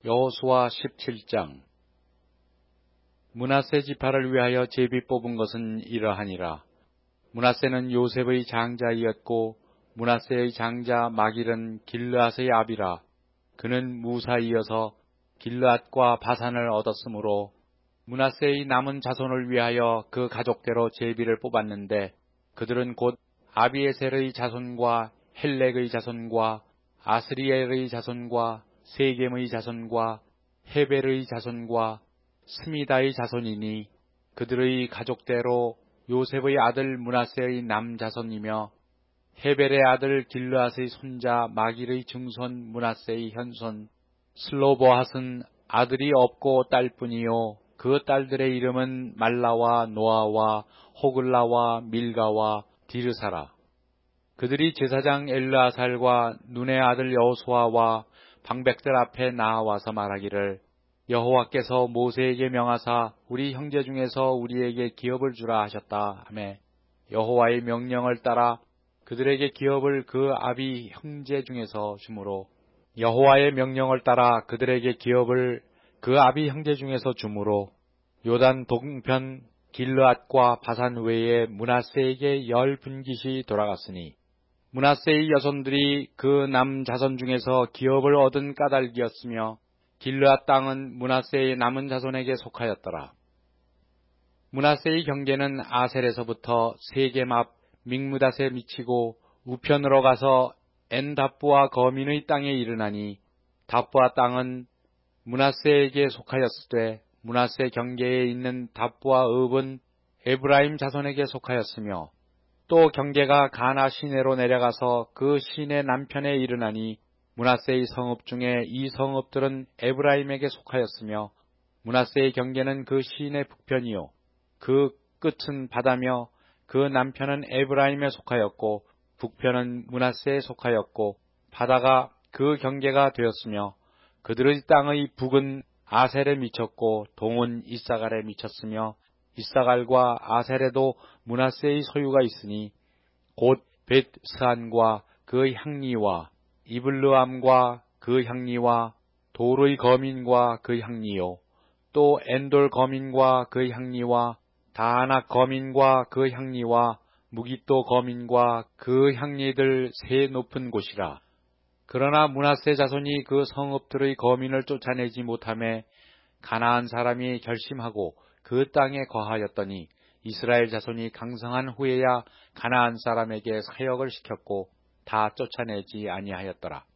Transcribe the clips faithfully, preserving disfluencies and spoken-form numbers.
여호수아 십칠 장. 므낫세 지파를 위하여 제비 뽑은 것은 이러하니라. 므낫세는 요셉의 장자이었고 므낫세의 장자 마길은 길르앗의 아비라. 그는 무사이어서 길르앗과 바산을 얻었으므로 므낫세의 남은 자손을 위하여 그 가족대로 제비를 뽑았는데, 그들은 곧 아비에셀의 자손과 헬렉의 자손과 아스리엘의 자손과 세겜의 자손과 헤벨의 자손과 스미다의 자손이니, 그들의 가족대로 요셉의 아들 므낫세의 남자손이며 헤벨의 아들 길르앗의 손자 마길의 증손 므낫세의 현손. 슬로보핫은 아들이 없고 딸뿐이요 그 딸들의 이름은 말라와 노아와 호글라와 밀가와 디르사라. 그들이 제사장 엘르아살과 눈의 아들 여호수아와 방백들 앞에 나와서 말하기를, 여호와께서 모세에게 명하사 우리 형제 중에서 우리에게 기업을 주라 하셨다 하매, 여호와의 명령을 따라 그들에게 기업을 그 아비 형제 중에서 주므로 여호와의 명령을 따라 그들에게 기업을 그 아비 형제 중에서 주므로 요단 동편 길르앗과 바산 외에 므낫세에게 열 분깃이 돌아갔으니, 므낫세의 여손들이 그 남자손 중에서 기업을 얻은 까닭이었으며 길르앗 땅은 므낫세의 남은 자손에게 속하였더라. 므낫세의 경계는 아셀에서부터 세겜 앞 믹므닷에 미치고 우편으로 가서 엔답부와 거민의 땅에 이르나니, 답부와 땅은 므낫세에게 속하였으되 므낫세 경계에 있는 답부와 읍은 에브라임 자손에게 속하였으며, 또 경계가 가나 시내로 내려가서 그 시내 남편에 이르나니, 므낫세의 성읍 중에 이 성읍들은 에브라임에게 속하였으며, 므낫세의 경계는 그 시내 북편이요 그 끝은 바다며 그 남편은 에브라임에 속하였고 북편은 므낫세에 속하였고 바다가 그 경계가 되었으며, 그들의 땅의 북은 아셀에 미쳤고 동은 이사갈에 미쳤으며, 이사갈과 아셀에도 므낫세의 소유가 있으니 곧 벳스안과 그 향리와 이블르암과 그 향리와 돌의 거민과 그 향리요, 또 엔돌 거민과 그 향리와 다아낙 거민과 그 향리와 무깃도 거민과 그 향리들 세 높은 곳이라. 그러나 므낫세 자손이 그 성읍들의 거민을 쫓아내지 못하매 가나안 사람이 결심하고 그 땅에 거하였더니, 이스라엘 자손이 강성한 후에야 가나안 사람에게 사역을 시켰고 다 쫓아내지 아니하였더라.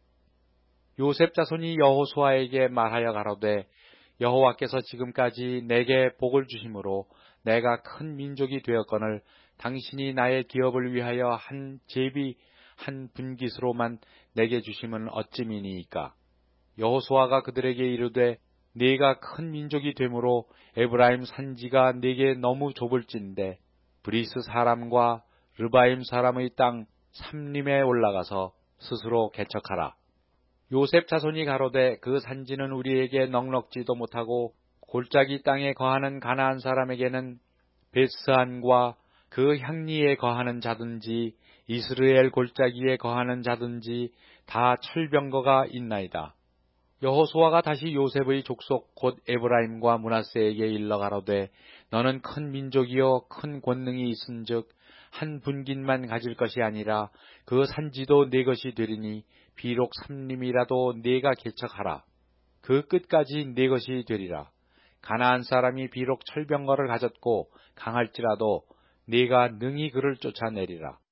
요셉 자손이 여호수아에게 말하여 가로되, 여호와께서 지금까지 내게 복을 주심으로 내가 큰 민족이 되었거늘 당신이 나의 기업을 위하여 한 제비 한 분깃으로만 내게 주심은 어찌미니이까. 여호수아가 그들에게 이르되, 네가 큰 민족이 되므로 에브라임 산지가 네게 너무 좁을진데 브리스 사람과 르바임 사람의 땅 삼림에 올라가서 스스로 개척하라. 요셉 자손이 가로되, 그 산지는 우리에게 넉넉지도 못하고 골짜기 땅에 거하는 가나안 사람에게는 벳스안과 그 향리에 거하는 자든지 이스라엘 골짜기에 거하는 자든지 다 철병거가 있나이다. 여호수아가 다시 요셉의 족속 곧 에브라임과 므낫세에게 일러 가로되, 너는 큰 민족이요 큰 권능이 있은즉 한 분깃만 가질 것이 아니라 그 산지도 네 것이 되리니 비록 삼림이라도 네가 개척하라. 그 끝까지 네 것이 되리라. 가나안 사람이 비록 철병거를 가졌고 강할지라도 네가 능히 그를 쫓아내리라.